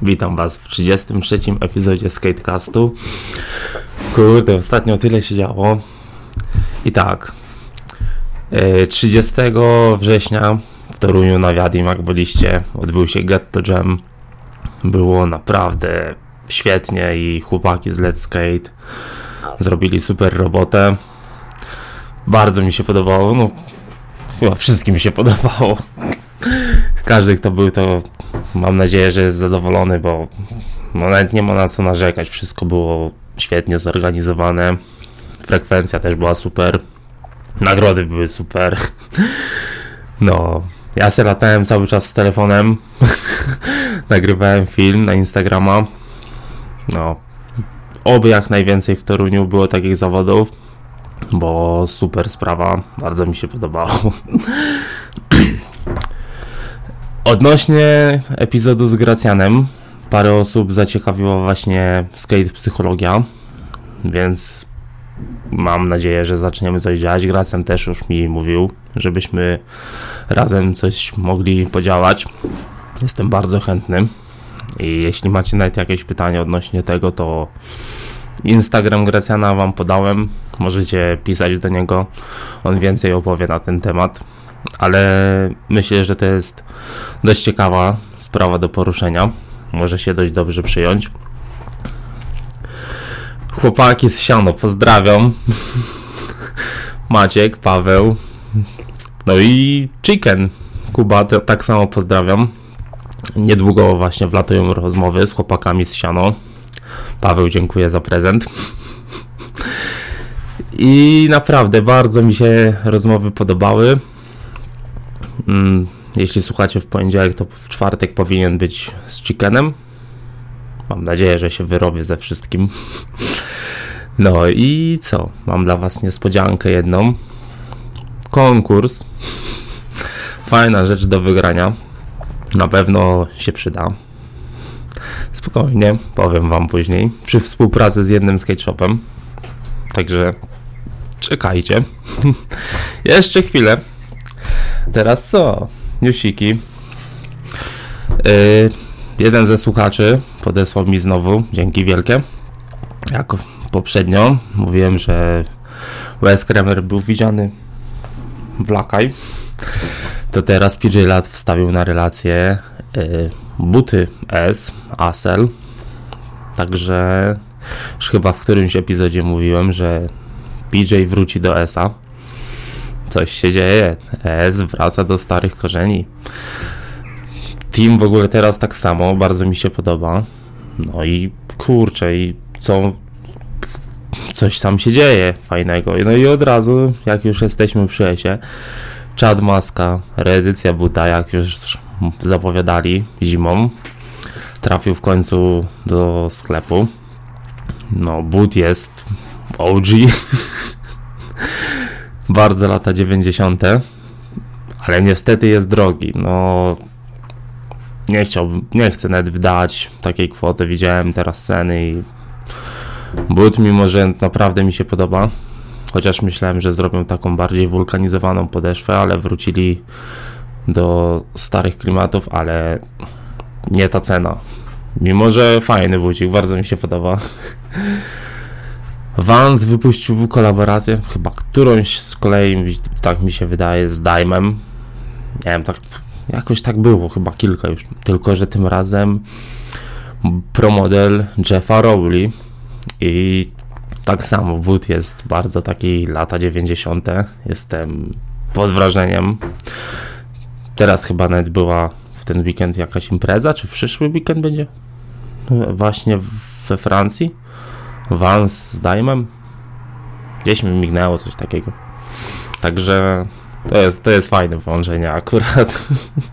Witam Was w 33. epizodzie Skatecastu. Kurde, ostatnio tyle się działo. I tak, 30 września w Toruniu na Wiadim, jak byliście, odbył się Ghetto Jam. Było naprawdę świetnie i chłopaki z Let's Skate zrobili super robotę. Bardzo mi się podobało, no chyba wszystkim się podobało. Każdy, kto był, to mam nadzieję, że jest zadowolony, bo nawet nie ma na co narzekać. Wszystko było świetnie zorganizowane. Frekwencja też była super. Nagrody były super. No, ja se latałem cały czas z telefonem. Nagrywałem film na Instagrama. No, oby jak najwięcej w Toruniu było takich zawodów, bo super sprawa. Bardzo mi się podobało. Odnośnie epizodu z Gracjanem, parę osób zaciekawiła właśnie skate psychologia, więc mam nadzieję, że zaczniemy coś działać. Gracjan też już mi mówił, żebyśmy razem coś mogli podziałać. Jestem bardzo chętny i jeśli macie nawet jakieś pytania odnośnie tego, to Instagram Gracjana Wam podałem, możecie pisać do niego, on więcej opowie na ten temat. Ale myślę, że to jest dość ciekawa sprawa do poruszenia. Może się dość dobrze przyjąć. Chłopaki z Siano, pozdrawiam. Maciek, Paweł. No i Chicken, Kuba, tak samo pozdrawiam. Niedługo właśnie wlatują rozmowy z chłopakami z Siano. Paweł, dziękuję za prezent. I naprawdę bardzo mi się rozmowy podobały. Jeśli słuchacie w poniedziałek, to w czwartek powinien być z Chickenem. Mam nadzieję, że się wyrobię ze wszystkim. No i co? Mam dla Was niespodziankę jedną. Konkurs. Fajna rzecz do wygrania. Na pewno się przyda. Spokojnie, powiem Wam później. Przy współpracy z jednym skate shopem. Także czekajcie. Jeszcze chwilę. Teraz co? Newsiki. Jeden ze słuchaczy podesłał mi znowu, dzięki wielkie. Jak poprzednio mówiłem, że Wes Kremer był widziany w Lakaj, to teraz PJ Lat wstawił na relację buty S, Asel. Także już chyba w którymś epizodzie mówiłem, że PJ wróci do S-a. Coś się dzieje. ES wraca do starych korzeni. Team w ogóle teraz tak samo. Bardzo mi się podoba. No i kurczę, i coś tam się dzieje fajnego. No i od razu, jak już jesteśmy przy ES-ie, Chad Maska, reedycja buta, jak już zapowiadali zimą, trafił w końcu do sklepu. No, but jest OG. Bardzo lata 90. Ale niestety jest drogi. No, nie chcę nawet wydać takiej kwoty. Widziałem teraz ceny i but, mimo że naprawdę mi się podoba, chociaż myślałem, że zrobią taką bardziej wulkanizowaną podeszwę, ale wrócili do starych klimatów, ale nie ta cena. Mimo że fajny bucik, bardzo mi się podoba. Vans wypuścił kolaborację, chyba którąś z kolei, tak mi się wydaje, z Daimem. Nie wiem, tak, jakoś tak było, chyba kilka już. Tylko że tym razem promodel Jeffa Rowley i tak samo but jest bardzo taki lata 90. Jestem pod wrażeniem. Teraz chyba nawet była w ten weekend jakaś impreza, czy w przyszły weekend będzie? Właśnie we Francji. Vans z Daimem. Gdzieś mi mignęło coś takiego. Także to jest fajne połączenie akurat.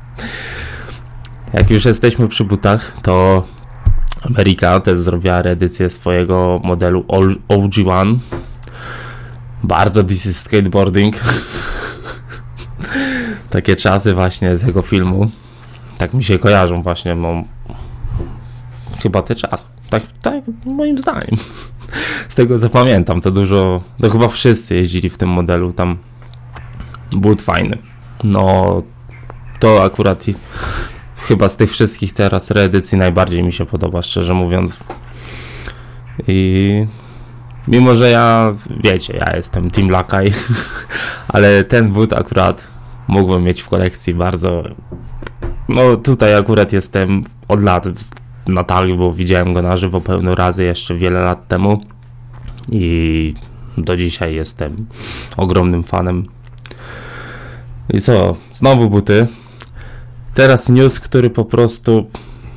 Jak już jesteśmy przy butach, to Amerika też zrobiła reedycję swojego modelu OG1. Bardzo This is Skateboarding. Takie czasy właśnie tego filmu. Tak mi się kojarzą właśnie, no, chyba te czasy. Tak moim zdaniem. Z tego co pamiętam, to chyba wszyscy jeździli w tym modelu, tam but fajny. No, to akurat chyba z tych wszystkich teraz reedycji najbardziej mi się podoba, szczerze mówiąc. I mimo, że ja jestem Team Lakaj, ale ten but akurat mógłbym mieć w kolekcji bardzo. No tutaj akurat jestem od lat na talii, bo widziałem go na żywo pełno razy jeszcze wiele lat temu i do dzisiaj jestem ogromnym fanem. I co? Znowu buty. Teraz news, który po prostu...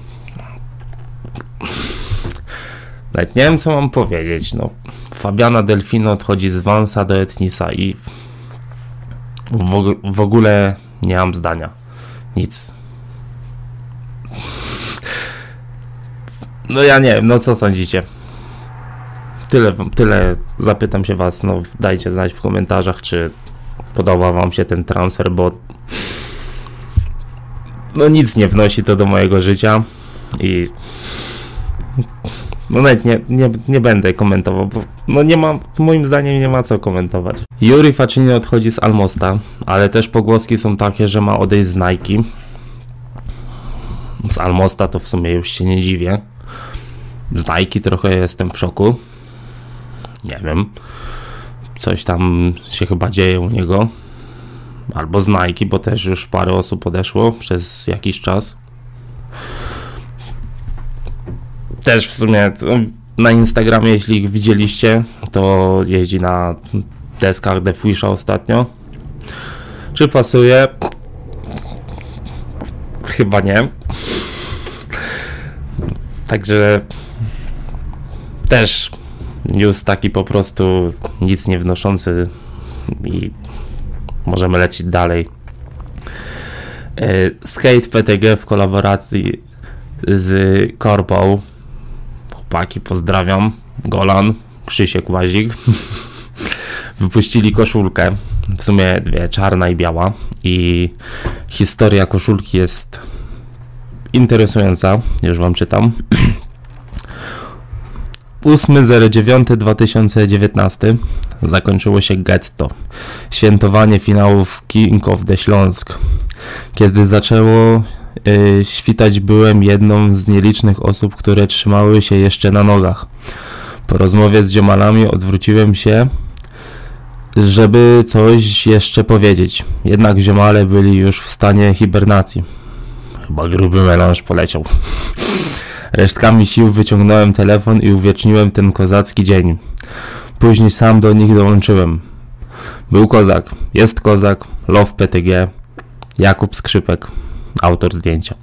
Nawet nie wiem, co mam powiedzieć. No, Fabiana Delfino odchodzi z Vansa do Etnisa i w ogóle nie mam zdania. Nic. No ja nie wiem, no co sądzicie? Tyle zapytam się was, no dajcie znać w komentarzach, czy podoba wam się ten transfer, bo no nic nie wnosi to do mojego życia i no nawet nie będę komentował, bo no nie ma, moim zdaniem nie ma co komentować. Yuri Facchini odchodzi z Almosta, ale też pogłoski są takie, że ma odejść z Nike. Z Almosta to w sumie już się nie dziwię. Z Nike trochę jestem w szoku. Nie wiem. Coś tam się chyba dzieje u niego. Albo z Nike, bo też już parę osób odeszło przez jakiś czas. Też w sumie na Instagramie, jeśli ich widzieliście, to jeździ na deskach Defuisha ostatnio. Czy pasuje? Chyba nie. Także też news taki po prostu nic nie wnoszący i możemy lecieć dalej. Skate PTG w kolaboracji z Korpą. Chłopaki, pozdrawiam. Golan, Krzysiek Łazik. Wypuścili koszulkę. W sumie dwie, czarna i biała. I historia koszulki jest interesująca. Już wam czytam. 8.09.2019 zakończyło się getto. Świętowanie finałów King of the Śląsk. Kiedy zaczęło świtać, byłem jedną z nielicznych osób, które trzymały się jeszcze na nogach. Po rozmowie z ziomalami odwróciłem się, żeby coś jeszcze powiedzieć. Jednak ziomale byli już w stanie hibernacji. Chyba gruby melanż poleciał. Resztkami sił wyciągnąłem telefon i uwieczniłem ten kozacki dzień. Później sam do nich dołączyłem. Był kozak, jest kozak, Love PTG, Jakub Skrzypek, autor zdjęcia.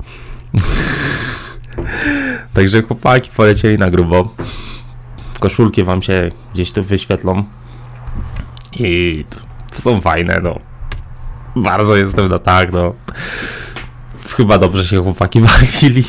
Także chłopaki polecieli na grubo. Koszulki wam się gdzieś tu wyświetlą. I są fajne, no. Bardzo jestem na tak, no. Chyba dobrze się chłopaki bawili.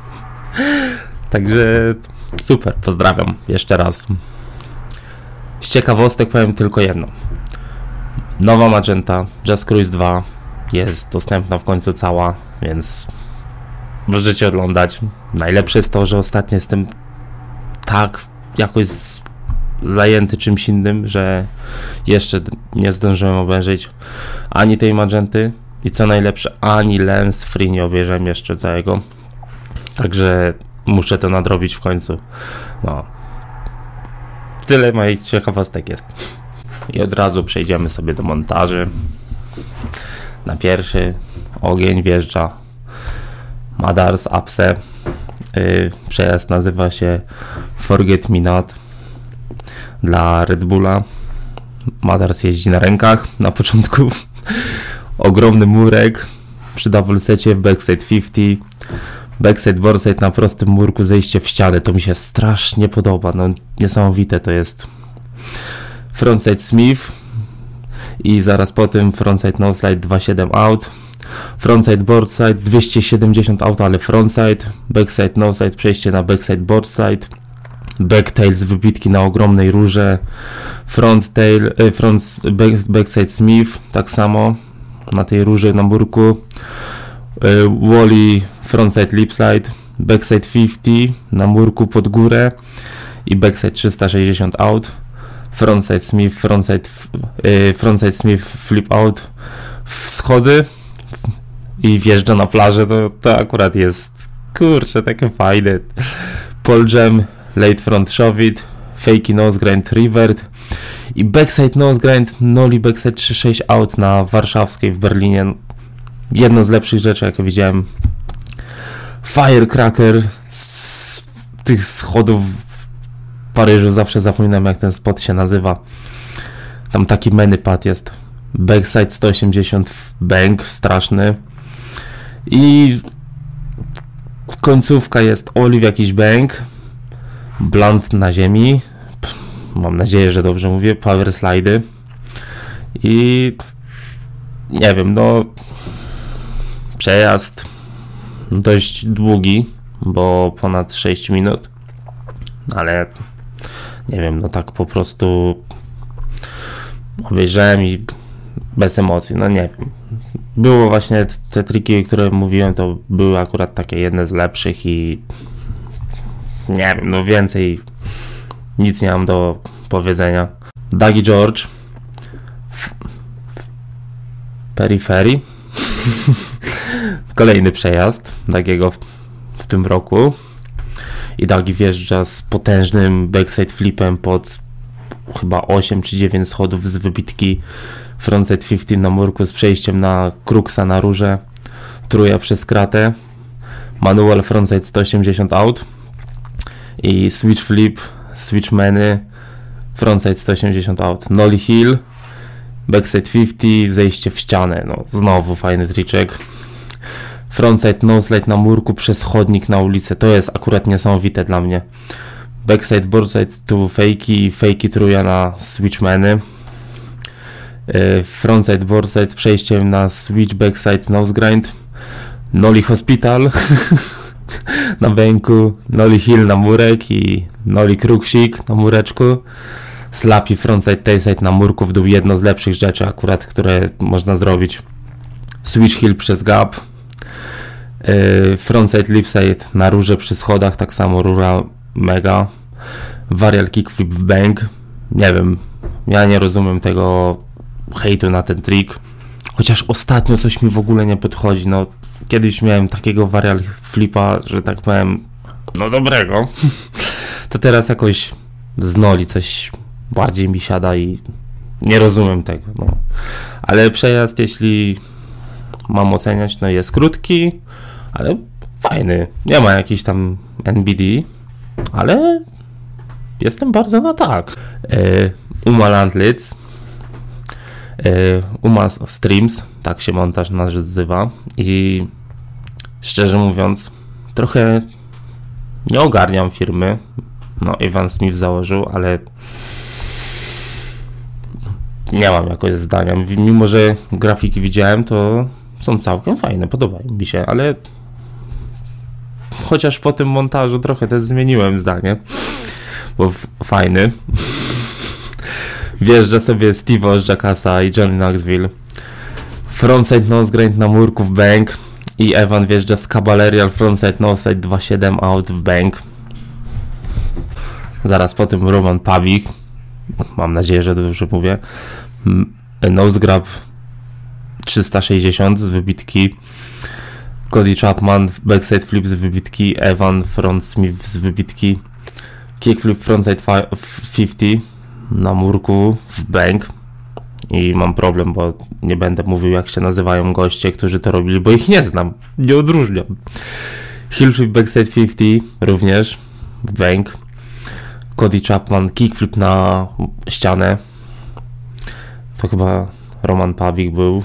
Także super, pozdrawiam jeszcze raz. Z ciekawostek powiem tylko jedno. Nowa Magenta Jazz Cruise 2 jest dostępna w końcu cała, więc możecie oglądać. Najlepsze jest to, że ostatnio jestem tak jakoś zajęty czymś innym, że jeszcze nie zdążyłem obejrzeć ani tej Magenty i co najlepsze, ani Lens Free nie obejrzałem jeszcze całego. Także muszę to nadrobić w końcu. No. Tyle moich ciekawostek jest. I od razu przejdziemy sobie do montaży. Na pierwszy ogień wjeżdża Madars Apse. Przejazd nazywa się Forget Me Not dla Red Bulla. Madars jeździ na rękach na początku. Ogromny murek przy double secie w backside 50. Backside boardside na prostym murku, zejście w ścianę. To mi się strasznie podoba. No niesamowite to jest. Frontside Smith i zaraz po tym frontside noslide 2.7 out. Frontside boardside 270 out, ale frontside. Backside noside, przejście na backside boardside. Backtail z wybitki na ogromnej rurze. Backside Smith tak samo na tej rurze na murku. Wally frontside lipslide, backside 50 na murku pod górę i backside 360 out, frontside Smith flip out w schody i wjeżdża na plażę, to akurat jest, kurczę, takie fajne. Pole jam, late front shove it, fakey nose grind revert i backside nose grind, nollie backside 3-6 out na Warszawskiej w Berlinie. Jedna z lepszych rzeczy, jakie widziałem. Firecracker z tych schodów w Paryżu, zawsze zapominam, jak ten spot się nazywa. Tam taki many pad jest. Backside 180 w bank, straszny. I końcówka jest ollie w jakiś bank. Blunt na ziemi. Mam nadzieję, że dobrze mówię. Power slidy. I nie wiem, no przejazd dość długi, bo ponad 6 minut. Ale nie wiem, no tak po prostu obejrzałem i bez emocji, no nie wiem. Było właśnie te triki, które mówiłem, to były akurat takie jedne z lepszych i nie wiem, no więcej nic nie mam do powiedzenia. Dougie George Periphery kolejny przejazd Dougiego w tym roku i Dougie wjeżdża z potężnym backside flipem pod chyba 8 czy 9 schodów z wybitki frontside 15 na murku z przejściem na Cruxa na rurze, truja przez kratę, manual frontside 180 out i switch flip, switch many, frontside 180 out, nollie heel, backside 50, zejście w ścianę, no znowu fajny triczek. Frontside noselide na murku przez chodnik na ulicę, to jest akurat niesamowite dla mnie. Backside boardside to fakey truja na switch many. Frontside boardside przejściem na switch backside nose grind. Nollie hospital na bęku, nollie heel na murek i nollie kruksik na mureczku. Slappy frontside tailside na murku w dół, jedno z lepszych rzeczy akurat, które można zrobić. Switch heel przez gap. Frontside lipside na rurze przy schodach, tak samo rura mega. Varial kickflip w bank. Nie wiem, ja nie rozumiem tego hejtu na ten trik. Chociaż ostatnio coś mi w ogóle nie podchodzi. No, kiedyś miałem takiego varial flipa, że tak powiem, no dobrego. To teraz jakoś z noli coś bardziej mi siada i nie rozumiem tego. No. Ale przejazd, jeśli mam oceniać, no jest krótki, ale fajny. Nie ma jakiś tam NBD, ale jestem bardzo na tak. Uma Landlitz, Uma Streams, tak się montaż nazywa i szczerze mówiąc trochę nie ogarniam firmy. No, Evan Smith założył, ale nie mam jakoś zdania. Mimo że grafiki widziałem, to są całkiem fajne, podobają mi się, ale chociaż po tym montażu trochę też zmieniłem zdanie, bo fajny. Wjeżdża sobie Steve z Jackassa i Johnny Knoxville. Frontside nose grind na murku w bank i Evan wjeżdża z Caballerial frontside noside 2.7 out w bank. Zaraz po tym Roman Pavik, mam nadzieję, że dobrze mówię, nose grab 360 z wybitki, Cody Chapman backside flip z wybitki, Evan front Smith z wybitki, kickflip frontside 50 na murku w bank i mam problem, bo nie będę mówił, jak się nazywają goście, którzy to robili, bo ich nie znam, nie odróżniam. Heelflip backside 50 również w bank, Cody Chapman kickflip na ścianę, to chyba Roman Pavik był,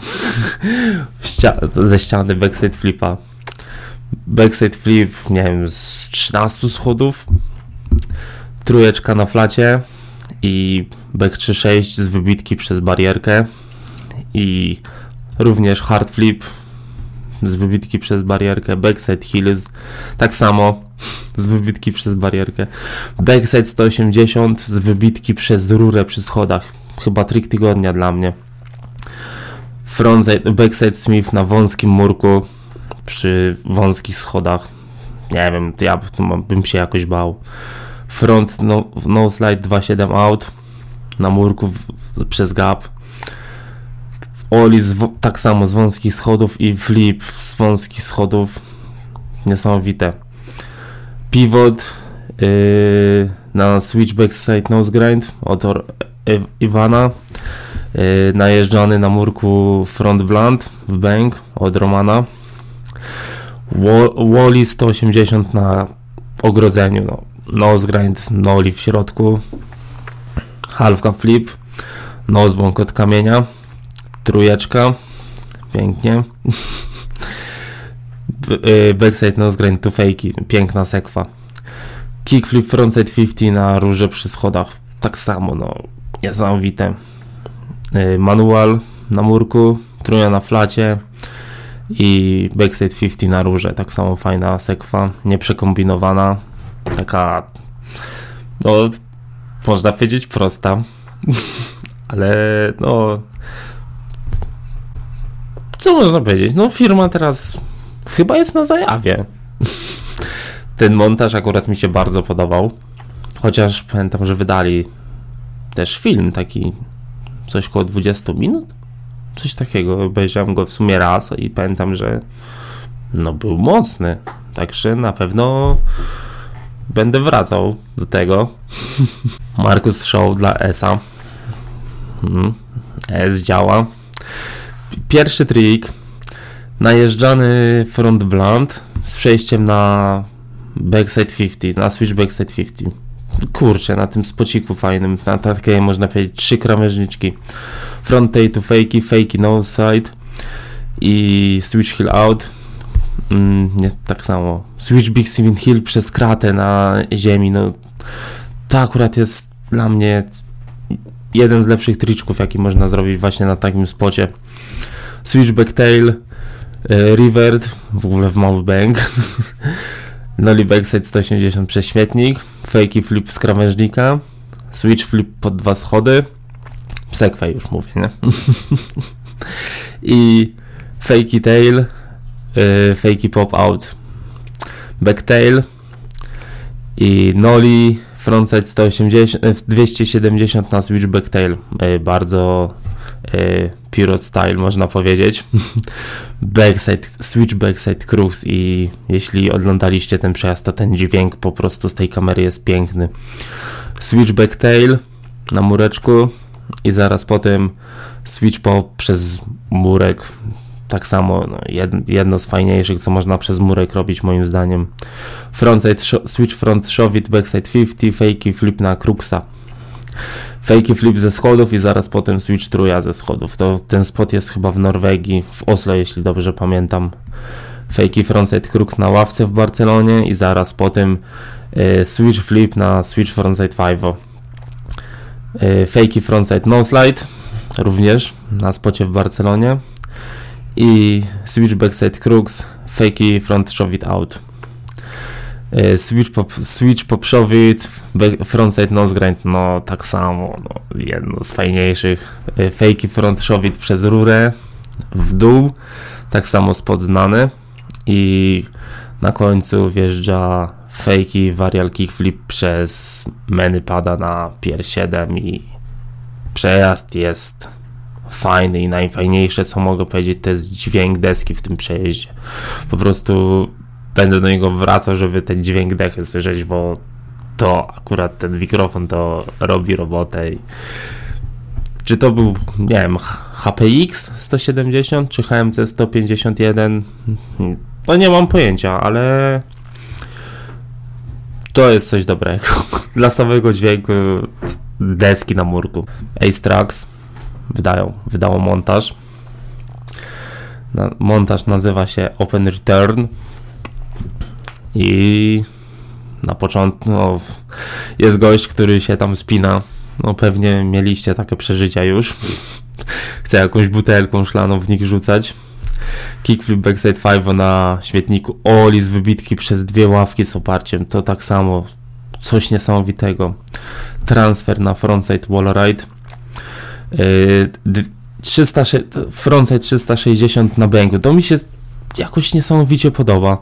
ze ściany backside flipa, backside flip, nie wiem, z 13 schodów, trójeczka na flacie i back 3.6 z wybitki przez barierkę i również hard flip z wybitki przez barierkę, backside heels tak samo z wybitki przez barierkę, backside 180 z wybitki przez rurę przy schodach, chyba trik tygodnia dla mnie. Frontside, backside Smith na wąskim murku przy wąskich schodach, nie wiem, ja bym się jakoś bał. Front no slide 2.7 out na murku przez gap. Ollie tak samo z wąskich schodów i flip z wąskich schodów. Niesamowite. Pivot na switch backside nose grind od Iwana. Najeżdżany na murku front blunt w bang od Romana. Wally 180 na ogrodzeniu. No. Nose grind, nollie w środku. Halfka flip. Nosebong od kamienia. Trójeczka. Pięknie. Backside nose grind to fakey. Piękna sekwa. Kickflip frontside 50 na róże przy schodach. Tak samo, no. Niesamowite. Manual na murku. Trójka na flacie. I backside 50 na róże. Tak samo fajna sekwa. Nieprzekombinowana. Taka, no, można powiedzieć prosta. Ale, no, co można powiedzieć? No, firma teraz chyba jest na zajawie. Ten montaż akurat mi się bardzo podobał. Chociaż pamiętam, że wydali też film taki, coś koło 20 minut. Coś takiego. Obejrzałem go w sumie raz i pamiętam, że no był mocny. Także na pewno będę wracał do tego. Marcus Show dla ESA. S działa. Pierwszy trik. Najeżdżany front blunt z przejściem na backside 50, na switch backside 50. Kurczę, na tym spociku fajnym, na takiej można powiedzieć 3 krawężniczki. Front tail to fakey, fakey nose side i switch heel out. Nie, tak samo. Switch big spin heel przez kratę na ziemi. No, to akurat jest dla mnie jeden z lepszych triczków, jaki można zrobić właśnie na takim spocie. Switch back tail, revert, w ogóle w mouth bang. Nollie backside 180 przez śmietnik, fakey flip z krawężnika, switch flip pod 2 schody, sekwę już mówię, nie? I fakey tail, fakey pop out, back tail i nollie frontside 270 na switch back tail. Bardzo Pirate style można powiedzieć. Backside, switch backside crux i jeśli oglądaliście ten przejazd, to ten dźwięk po prostu z tej kamery jest piękny. Switch back tail na mureczku i zaraz potem switch pop przez murek. Tak samo, no, jedno z fajniejszych, co można przez murek robić moim zdaniem. Frontside switch front shove it, backside 50, fakey flip na cruxa. Fakey flip ze schodów i zaraz potem switch trója ze schodów. To ten spot jest chyba w Norwegii, w Oslo, jeśli dobrze pamiętam. Fakey frontside crux na ławce w Barcelonie i zaraz potem switch flip na switch frontside 5. Fakey frontside no slide również na spocie w Barcelonie i switch backside crux, fakey front shove it out. Switch pop shove it, frontside nose grind, no tak samo, no, jedno z fajniejszych. Fakey front shove it przez rurę w dół, tak samo spot znany i na końcu wjeżdża fakey varial kickflip przez many pada na pier 7 i przejazd jest fajny i najfajniejsze, co mogę powiedzieć, to jest dźwięk deski w tym przejeździe. Po prostu będę do niego wracał, żeby ten dźwięk dechy słyszeć, bo to akurat ten mikrofon to robi robotę. Czy to był, nie wiem, HPX 170 czy HMC 151? No nie mam pojęcia, ale to jest coś dobrego dla samego dźwięku deski na murku. Ace Tracks wydało montaż. Montaż nazywa się Open Return i na początku jest gość, który się tam spina. No pewnie mieliście takie przeżycia już. Chce jakąś butelką szklaną w nich rzucać. Kickflip backside 5 na śmietniku. Ollie z wybitki przez 2 ławki z oparciem. To tak samo. Coś niesamowitego. Transfer na frontside wall ride. Frontside 360 na bęgu. To mi się jakoś niesamowicie podoba.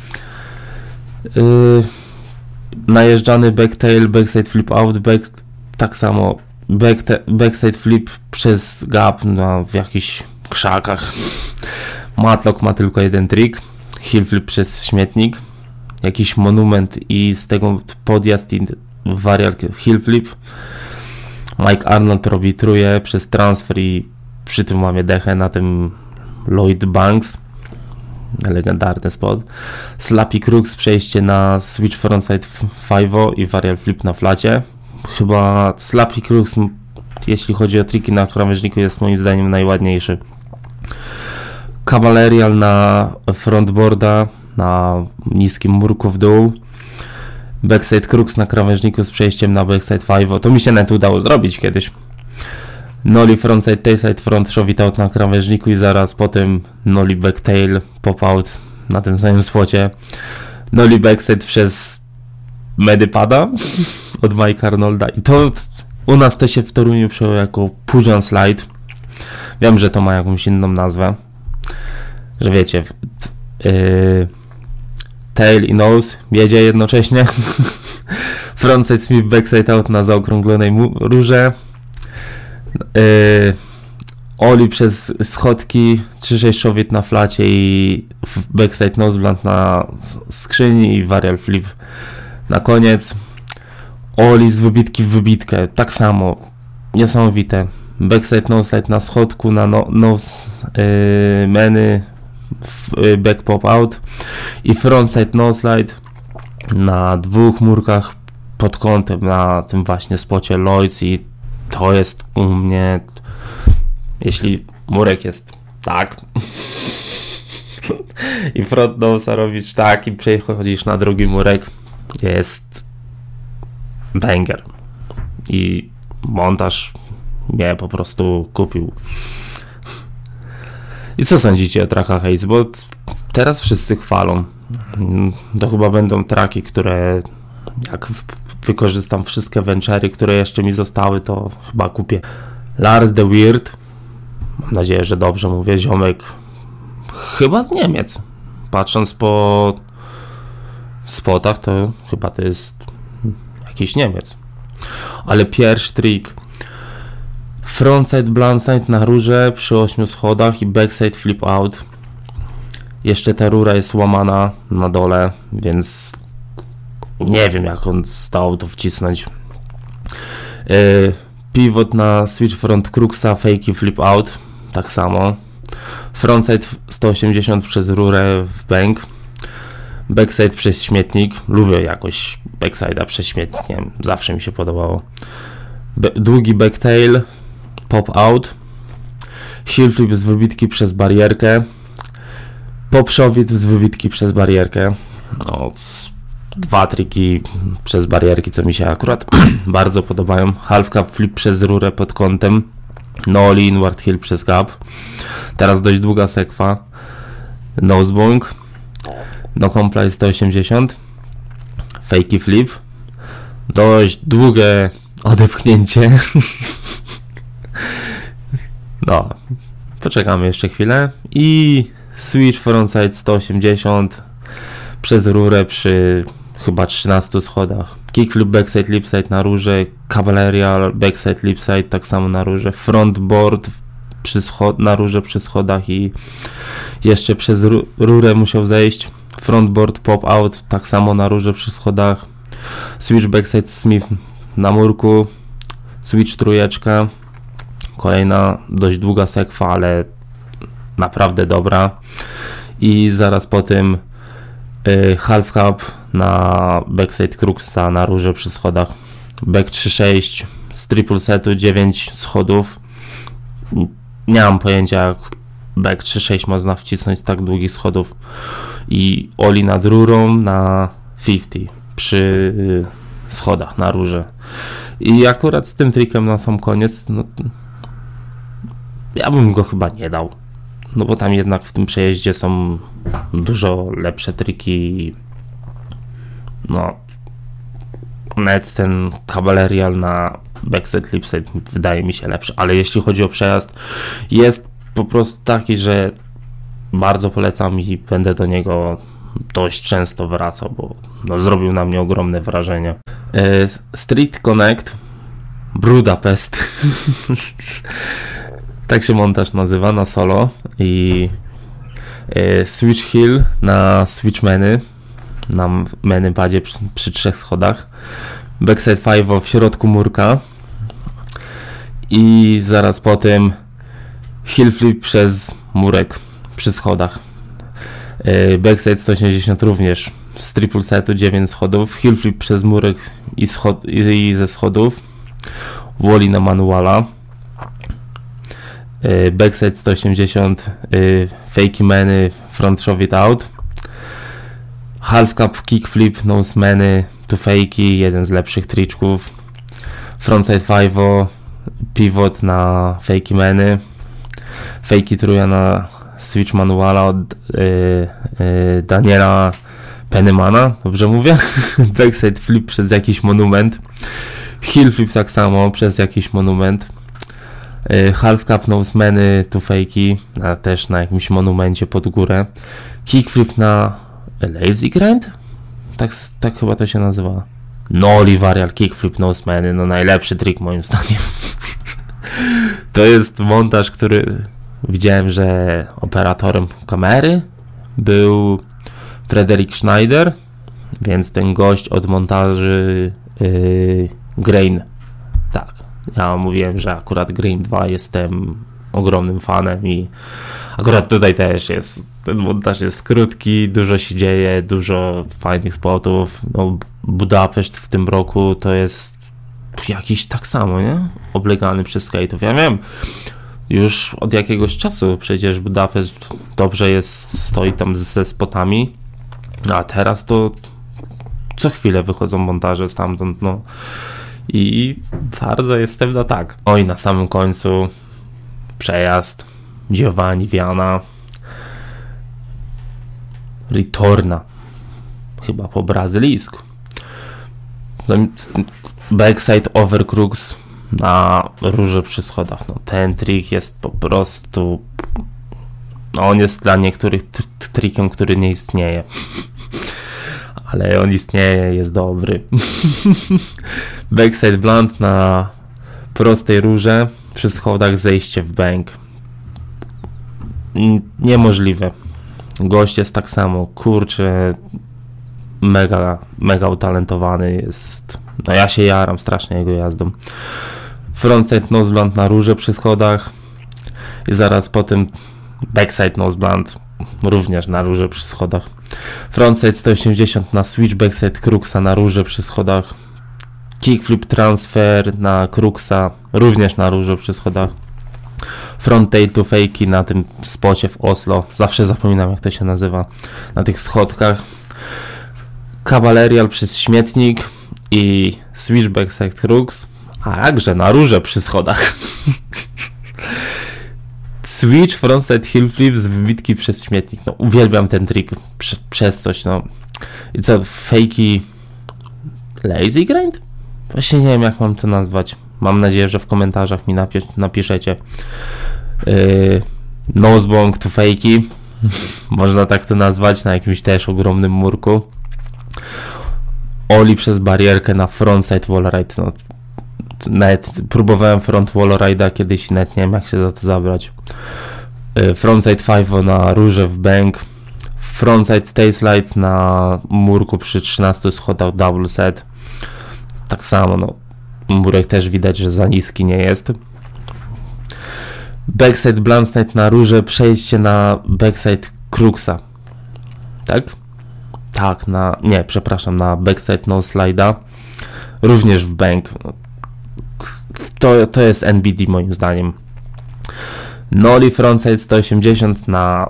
Najeżdżany backtail, backside flip out, tak samo backside flip przez gap w jakiś krzakach. Matlock ma tylko jeden trik, heel flip przez śmietnik, jakiś monument i z tego podjazd i wariant heel flip. Mike Arnold robi truje przez transfer i przy tym mamy dechę na tym Lloyd Banks, legendarny spot. Slappy Crooks, przejście na switch frontside 5-0 i varial flip na flacie. Chyba Slappy Crooks, jeśli chodzi o triki na krawężniku, jest moim zdaniem najładniejszy. Cavalerial na frontboarda, na niskim murku w dół. Backside Crooks na krawężniku z przejściem na backside 5-0. To mi się nawet udało zrobić kiedyś. Nollie frontside, tailside front, shove it out na krawężniku i zaraz potem nollie backtail, pop out na tym samym spocie. Nollie backside przez medypada od Mike Arnolda. I to u nas to się w Toruniu przyjęło jako Pujan slide. Wiem, że to ma jakąś inną nazwę. Że wiecie, tail i nose jedzie jednocześnie. Frontside Smith, backside out na zaokrąglonej rurze. Oli przez schodki, 3-6 shove it na flacie i backside nose blunt na skrzyni i varial flip na koniec. Oli z wybitki w wybitkę, tak samo, niesamowite. Backside nose slide na schodku, na nose meny, back pop out i frontside nose slide na dwóch murkach pod kątem na tym właśnie spocie Lloyds i to jest u mnie, jeśli murek jest tak i front nose'a robisz tak i przechodzisz na drugi murek, jest banger i montaż mnie po prostu kupił. I co sądzicie o trackach Ace? Bo teraz wszyscy chwalą. To chyba będą traki, które jak wykorzystam wszystkie ventury, które jeszcze mi zostały, to chyba kupię. Lars the Weird. Mam nadzieję, że dobrze mówię. Ziomek chyba z Niemiec. Patrząc po spotach, to chyba to jest jakiś Niemiec. Ale pierwszy trik. Frontside blindside na rurze przy 8 schodach i backside flip out. Jeszcze ta rura jest łamana na dole, więc nie wiem, jak on stał to wcisnąć. Pivot na switch front crooksa, fake flip out, tak samo. Frontside 180 przez rurę w bank. Backside przez śmietnik. Lubię jakoś backside'a przez śmietnik, nie wiem, zawsze mi się podobało. Długi backtail, pop out. Heel flip z wybitki przez barierkę. Pop shove it z wybitki przez barierkę. No, dwa triki przez barierki, co mi się akurat bardzo podobają. Half cup flip przez rurę pod kątem. Nollie inward heel przez gap. Teraz dość długa sekwa. Nosebong. No comply 180. Fakey flip. Dość długie odepchnięcie. No, poczekamy jeszcze chwilę. I switch frontside 180 przez rurę przy chyba 13 schodach. Kickflip backside lipside na rurze. Cavalerial backside lipside tak samo na rurze. Frontboard na rurze przy schodach i jeszcze przez rurę musiał zejść. Frontboard pop out tak samo na rurze przy schodach. Switch backside Smith na murku. Switch trójeczka. Kolejna dość długa sekwa, ale naprawdę dobra. I zaraz po tym half cup na backside crooksa na rurze przy schodach. Back 3-6 z triple setu 9 schodów. Nie mam pojęcia, jak back 3-6 można wcisnąć z tak długich schodów. I Oli nad rurą na 50 przy schodach na rurze. I akurat z tym trikiem na sam koniec, no, ja bym go chyba nie dał. No bo tam jednak w tym przejeździe są dużo lepsze triki. No, net ten Cavalerial na backside lipside wydaje mi się lepszy, ale jeśli chodzi o przejazd, jest po prostu taki, że bardzo polecam i będę do niego dość często wracał, bo no, zrobił na mnie ogromne wrażenie. Street Connect Budapest. Tak się montaż nazywa na solo i switch heel na switch menu, na menu padzie przy 3 schodach, backside 5 w środku murka i zaraz po tym heel flip przez murek przy schodach. Backside 180 również z triple setu 9 schodów, heel flip przez murek i ze schodów, woli na manuala, backside 180, fakey many, front shove it out, half cup kickflip, nose many to fakey, jeden z lepszych triczków, frontside 5 pivot na fakey many, fakey truja na switch manuala od Daniela Pennymana, dobrze mówię? Backside flip przez jakiś monument, heel flip tak samo przez jakiś monument, half cup nose many to fakey, też na jakimś monumencie pod górę, kickflip na lazy grind? Tak chyba to się nazywa. Nollie varial kickflip nose many, no najlepszy trik moim zdaniem. To jest montaż, który widziałem, że operatorem kamery był Frederick Schneider, więc ten gość od montaży Grain. Tak, ja mówiłem, że akurat Grain 2 jestem ogromnym fanem i akurat tutaj też jest, ten montaż jest krótki, dużo się dzieje, dużo fajnych spotów. No, Budapeszt w tym roku to jest jakiś tak samo, nie? Oblegany przez skate'ów. Ja wiem, już od jakiegoś czasu przecież Budapeszt dobrze stoi tam ze spotami, a teraz to co chwilę wychodzą montaże stamtąd, no i bardzo jestem na tak. No i na samym końcu przejazd Giovanni Viana, Ritorna, chyba po brazylijsku, backside overcrux na rurze przy schodach. No, ten trik jest po prostu, on jest dla niektórych trikiem, który nie istnieje. Ale on istnieje, jest dobry. Backside blunt na prostej rurze przy schodach, zejście w bank. Niemożliwe. Gość jest tak samo, kurczę, mega utalentowany jest. No ja się jaram strasznie jego jazdą. Frontside nose blunt na rurze przy schodach i zaraz po tym backside nose blunt również na rurze przy schodach. Frontside 180 na switch backside cruxa na rurze przy schodach. Kickflip transfer na cruxa również na rurze przy schodach. Front tail to fakey na tym spocie w Oslo. Zawsze zapominam, jak to się nazywa. Na tych schodkach. Cavalerial przez śmietnik i switch backside crux, a jakże na rurze przy schodach. Switch frontside heel flip z wybitki przez śmietnik. No uwielbiam ten trik przez coś, no. I co, fakey lazy grind? Właśnie nie wiem, jak mam to nazwać. Mam nadzieję, że w komentarzach mi napiszecie. Nosebong to fakey. Można tak to nazwać, na jakimś też ogromnym murku. Oli przez barierkę na frontside wallride. No, nawet próbowałem front wallride'a kiedyś, nawet nie wiem, jak się za to zabrać. Frontside 5 na rurze w bank. Frontside tailslide na murku przy 13 schodach double set. Tak samo, no. Murek też widać, że za niski nie jest. Backside bluntslide na rurze, przejście na backside cruxa. Tak? Tak, na backside no slide'a. Również w bank. To jest NBD moim zdaniem. Nollie frontside 180 na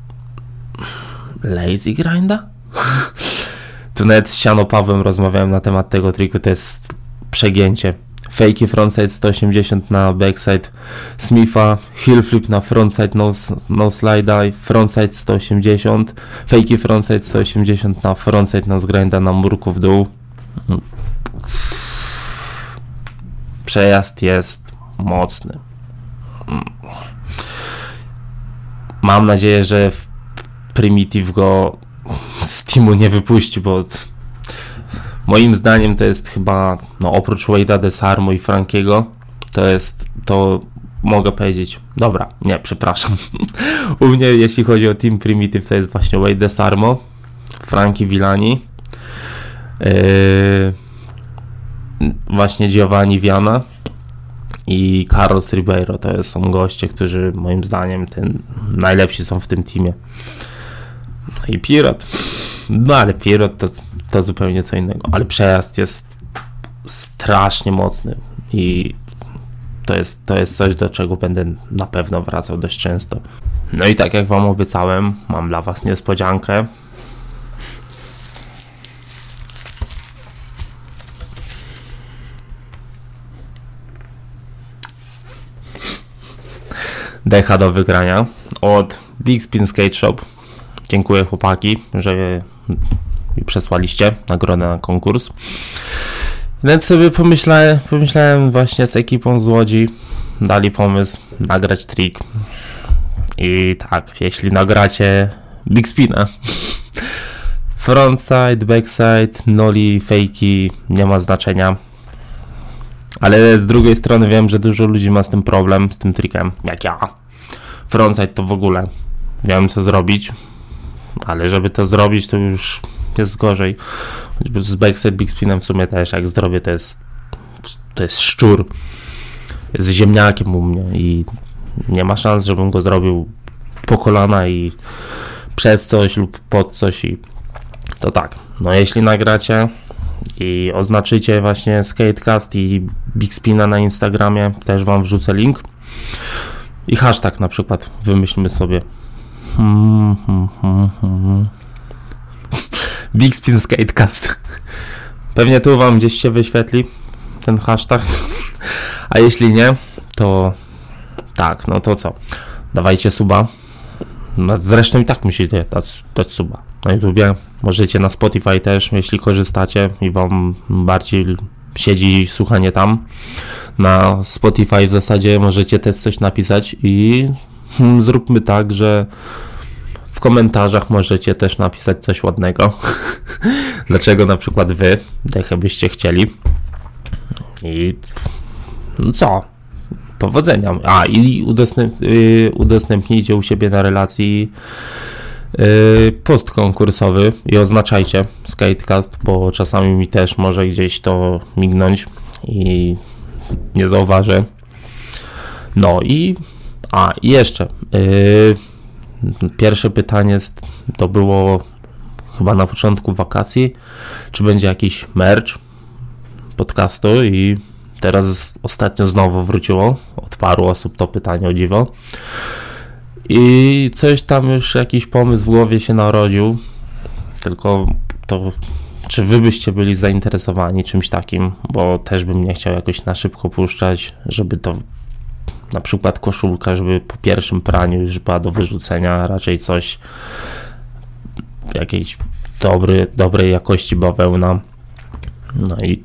lazy grinda? Tu nawet z Siano Pawłem rozmawiałem na temat tego triku, to jest przegięcie. Fakey frontside 180 na backside Smitha, heel flip na frontside no slide, frontside 180, fakey frontside 180 na frontside nose grinda na murku w dół. Przejazd jest mocny. Mam nadzieję, że Primitive go z teamu nie wypuści, bo moim zdaniem to jest chyba, no oprócz Wade'a, Desarmo i Frankiego, to jest to mogę powiedzieć, dobra, nie, przepraszam. U mnie, jeśli chodzi o Team Primitive, to jest właśnie Wade Desarmo, Frankie Villani, właśnie Giovanni Viana i Carlos Ribeiro. To są goście, którzy moim zdaniem najlepsi są w tym teamie. No i Pirot. No ale Pirot to zupełnie co innego. Ale przejazd jest strasznie mocny i to jest coś, do czego będę na pewno wracał dość często. No i tak jak wam obiecałem, mam dla was niespodziankę. Decha do wygrania od Big Spin Skate Shop. Dziękuję chłopaki, że mi przesłaliście nagrodę na konkurs. Więc sobie pomyślałem właśnie z ekipą z Łodzi, dali pomysł nagrać trik. I tak, jeśli nagracie Big Spina, frontside, backside, nollie, fakey, nie ma znaczenia. Ale z drugiej strony wiem, że dużo ludzi ma z tym problem, z tym trikiem, jak ja. Frontside to w ogóle wiem co zrobić, ale żeby to zrobić, to już jest gorzej. Z backside Big Spinem w sumie też, jak zrobię, to jest szczur. Jest ziemniakiem u mnie i nie ma szans, żebym go zrobił po kolana i przez coś lub pod coś i to tak. No jeśli nagracie i oznaczycie właśnie Skatecast i Big Spina na Instagramie, też wam wrzucę link i hashtag na przykład wymyślmy sobie Big Spin Skatecast. Pewnie tu wam gdzieś się wyświetli ten hashtag, a jeśli nie, to tak, no to co? Dawajcie suba. No, zresztą i tak musicie dać suba na YouTubie. Możecie na Spotify też, jeśli korzystacie i wam bardziej siedzi słuchanie tam. Na Spotify w zasadzie możecie też coś napisać i zróbmy tak, że w komentarzach możecie też napisać coś ładnego. Dlaczego na przykład wy Dechę byście chcieli. I no co? Powodzenia. A i udostępnijcie u siebie na relacji post konkursowy i oznaczajcie Skatecast, bo czasami mi też może gdzieś to mignąć i nie zauważę. No i jeszcze pierwsze pytanie to było chyba na początku wakacji, czy będzie jakiś merch podcastu i teraz ostatnio znowu wróciło od paru osób to pytanie, o dziwo. I coś tam już jakiś pomysł w głowie się narodził, tylko to czy wy byście byli zainteresowani czymś takim, bo też bym nie chciał jakoś na szybko puszczać, żeby to na przykład koszulka, żeby po pierwszym praniu już była do wyrzucenia, raczej coś jakiejś dobrej jakości bawełna. No i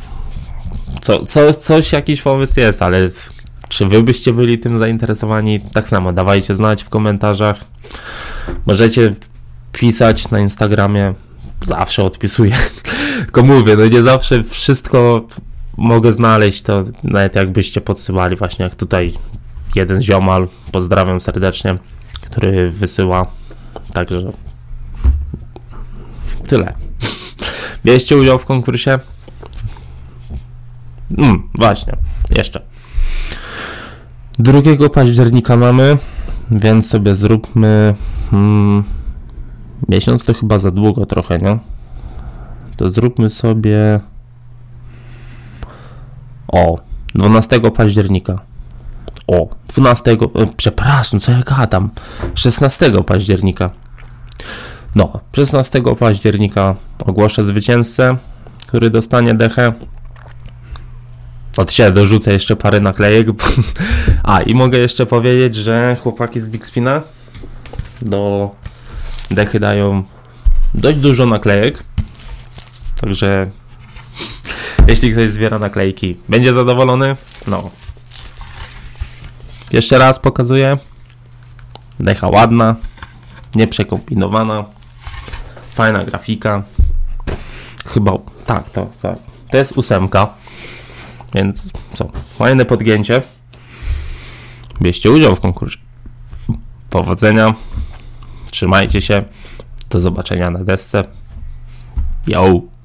coś jakiś pomysł jest, ale czy wy byście byli tym zainteresowani? Tak samo, dawajcie znać w komentarzach. Możecie pisać na Instagramie, zawsze odpisuję. Tylko mówię, no nie zawsze wszystko mogę znaleźć, to nawet jakbyście podsyłali, właśnie jak tutaj jeden ziomal, pozdrawiam serdecznie, który wysyła, także tyle. Bierzcie udział w konkursie? Właśnie, jeszcze. 2 października mamy, więc sobie zróbmy miesiąc to chyba za długo trochę, nie? To zróbmy sobie 12 października. 16 października. No, 16 października ogłoszę zwycięzcę, który dostanie dechę. Od siebie dorzucę jeszcze parę naklejek. I mogę jeszcze powiedzieć, że chłopaki z Big Spina do dechy dają dość dużo naklejek. Także jeśli ktoś zbiera naklejki, będzie zadowolony. No. Jeszcze raz pokazuję. Decha ładna, nieprzekombinowana. Fajna grafika. Chyba, tak. To jest 8. Więc co? Fajne podgięcie. bierzcie udział w konkursie. Powodzenia, trzymajcie się, do zobaczenia na desce. Yo!